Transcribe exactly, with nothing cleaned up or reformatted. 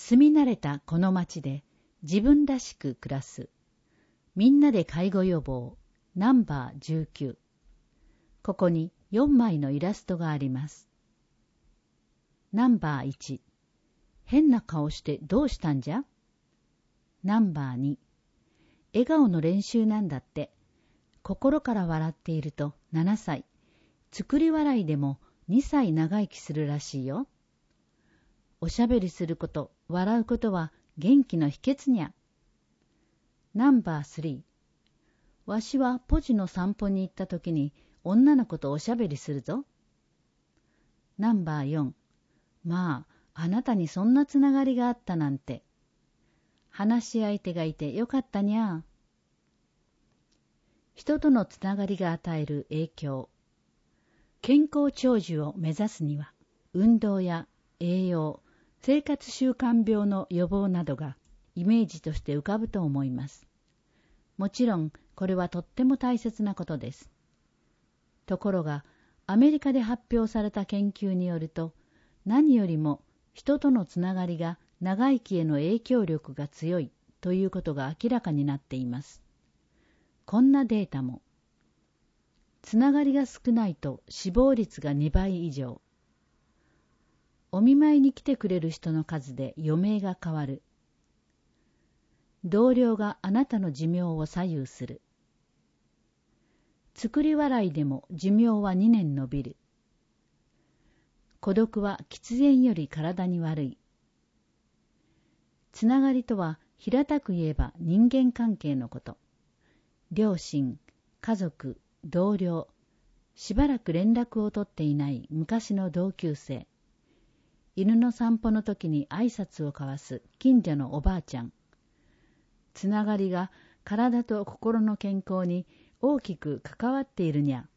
住み慣れたこの町で自分らしく暮らす。みんなで介護予防ナンバーじゅうきゅう。ここによんまいのイラストがあります。ナンバーいち。変な顔してどうしたんじゃ？ナンバーに。笑顔の練習なんだって。心から笑っているとななさい。作り笑いでもにさい長生きするらしいよ。おしゃべりすること、笑うことは元気の秘訣にゃ。ナンバースリー。わしはポジの散歩に行ったときに女の子とおしゃべりするぞ。ナンバーよん。まあ、あなたにそんなつながりがあったなんて。話し相手がいてよかったにゃ。人とのつながりが与える影響。健康長寿を目指すには、運動や栄養、生活習慣病の予防などがイメージとして浮かぶと思います。もちろん、これはとっても大切なことです。ところが、アメリカで発表された研究によると、何よりも人とのつながりが長生きへの影響力が強いということが明らかになっています。こんなデータも。つながりが少ないと死亡率がにばい以上。お見舞いに来てくれる人の数で余命が変わる。同僚があなたの寿命を左右する。作り笑いでも寿命はにねん延びる。孤独は喫煙より体に悪い。つながりとは平たく言えば人間関係のこと。両親、家族、同僚、しばらく連絡を取っていない昔の同級生、犬の散歩の時に挨拶を交わす近所のおばあちゃん。つながりが体と心の健康に大きく関わっているにゃ。